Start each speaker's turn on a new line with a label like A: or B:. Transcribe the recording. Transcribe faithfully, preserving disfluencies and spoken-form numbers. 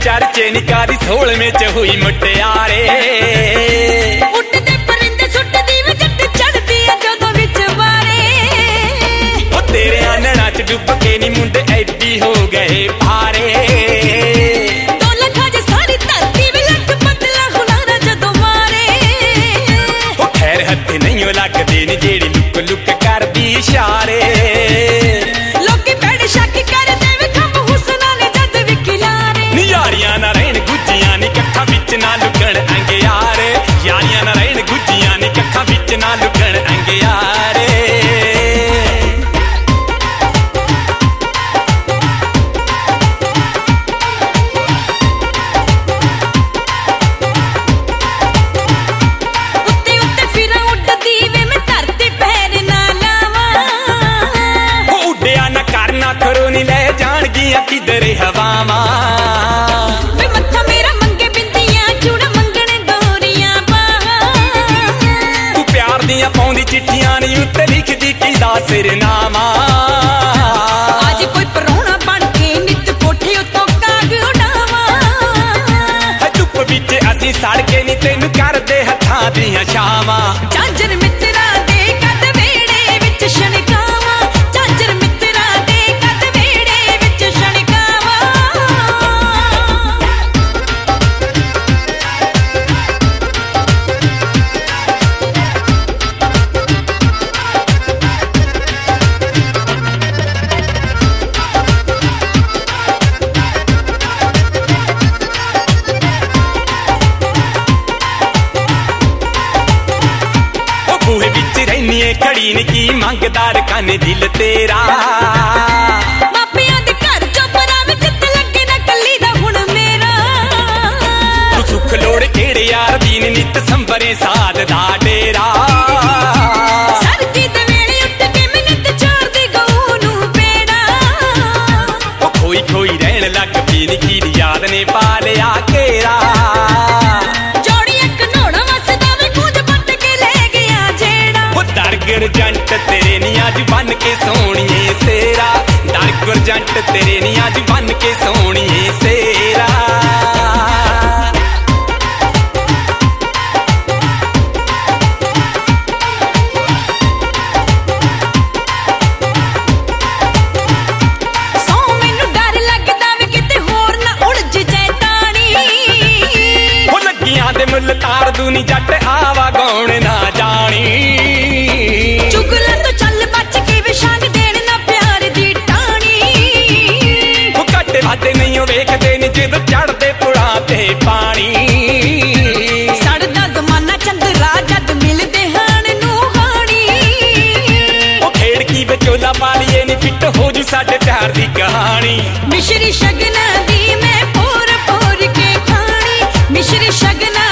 A: चर्चे निकारी सोलवे च हुई मुटियारे
B: उठदे परिंदे सुटदी वे जट चढ़दी है जदों विच वारे
A: ओ तेरे आनणा च डुब के नी मुंडे ऐडी हो गए भारे
B: दो लखा जे सारी धरती वे लख बदला हुलारा जदों मारे
A: ओ खैर हत्थे नहीं लगदे नी जेड़ी लुक लुक करदी इशारे
B: लोकी पैड़ शक करदे वे खंब हुस्ना ने जद वी खिलारे
A: नी यारियां ना रहन गुज्जियां नी कट्ठा विच ना लुकण अंगियारे यारियां ना रहन गुज्जियां नी कट्ठा विच ना लुकण अंगियारे
B: उत्ते उत्ते फिरां उड्डदी वे मैं धरती पैर ना लावां
A: ओ उड्डिया ना करना करो नी ले जाणगियां किधर हवावां
B: वे मत्था मेरा मंगे बिंदियां चूड़ा मंगणे दोरियां बाहां
A: तू प्यार दियां पाउंदी चिट्ठियां नी उत्ते लिखदी किदा सिरनामा
B: आज कोई परोना बन के नित कोठे उत्तों काग उडावां
A: धुप विच असीं सड़ के नी तैनू करदे हत्थां दियां छावां
B: झांझर मित्तरां दे कद वेड़े विच छणकावां झांझर मित्तरां दे कद वेड़े विच छणकावां
A: ओ बूहे विच रैनी ऐ खड़ी नी की मंगदार कने दिल तेरा
B: मापियां दे घर चों परां विच ते लगे ना कल्ली दा हुण मेरा
A: तू सुख लोड़ केड़े यार दीन नित संबरे साध दा डेरा
B: सरगी दे वेले उठ के मैं नित छोड़दी गऊ नूं बेड़ा
A: ओ खोई खोई रहन लग पी नी की याद ने पा लिया घेरा
B: जोड़ी एक नोड़ा वसदा वे कूंज पट के ले गया जेड़ा
A: ओ दरगर जंट तेरे नी अज बन के सोहणीए सेरा दरगर जंट तेरे नी अज बन के सोहणीए सेरा
B: सौ मैनू डर लगदा वे किते होर ना उड़ जे ताणी
A: ओ लगियां दे मुੱਲ तार दूनी जट आवा गौण ना जानी
B: चुगला तो चल बच के विशान देण ना प्यार दी टाणी
A: ओ घटे वाटे नहीं ओ वेखदे नी जदों चढ़दे पुड़ा ते पानी
B: सड़दा जमाना चंद्रा जद मिलदे हाण नूं हाणी
A: ओ खेड़ की विचोला पालिए नी फिट हो जू साडे प्यार दी कहानी
B: मिश्री शगना दी मैं पोर पोर के खानी मिश्री शगना